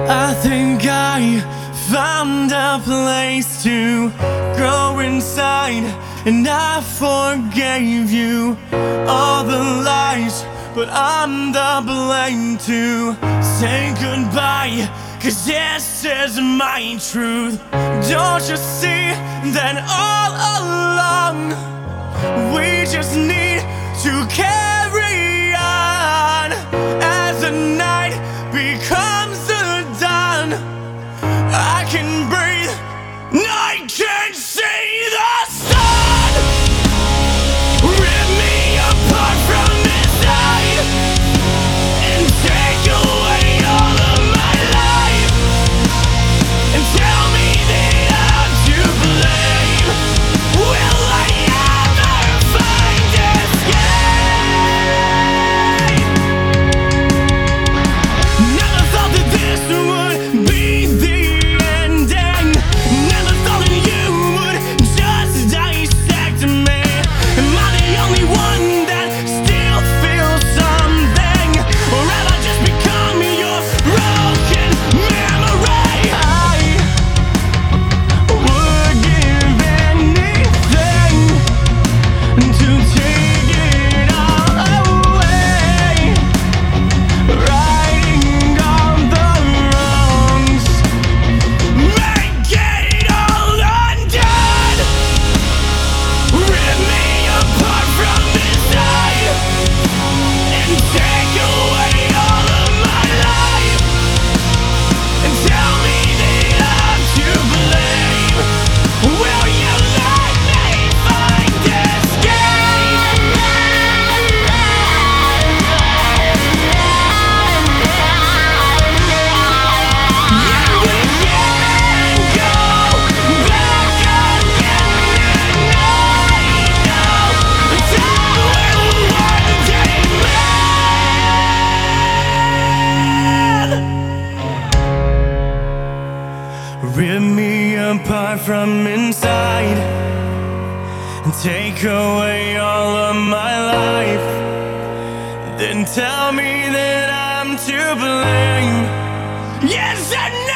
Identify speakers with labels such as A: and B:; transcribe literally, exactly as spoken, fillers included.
A: I think I found a place to grow inside, and I forgave you all the lies, but I'm the blame to say goodbye, 'cause this is my truth. Don't you see that all along we just need to carry on? As the night becomes the dawn, I can breathe, I can see the sun. Rip me apart from inside and take away all of my life, and tell me that I'm to blame. Will I ever find escape? Never thought that this would be the ending. Never thought that you would just dissect me. Am I the only one that still feels something, or have I just become your broken memory? I would give anything to take it all away, righting all the wrongs, make it all undone. Rip me apart from inside and take away all of my life, and tell me that I'm to blame. Will you let me find escape? Yeah, we can't go back again, and I know time will one day mend. Rip me apart from inside and take away all of my life, then tell me that I'm to blame. Yes, I know.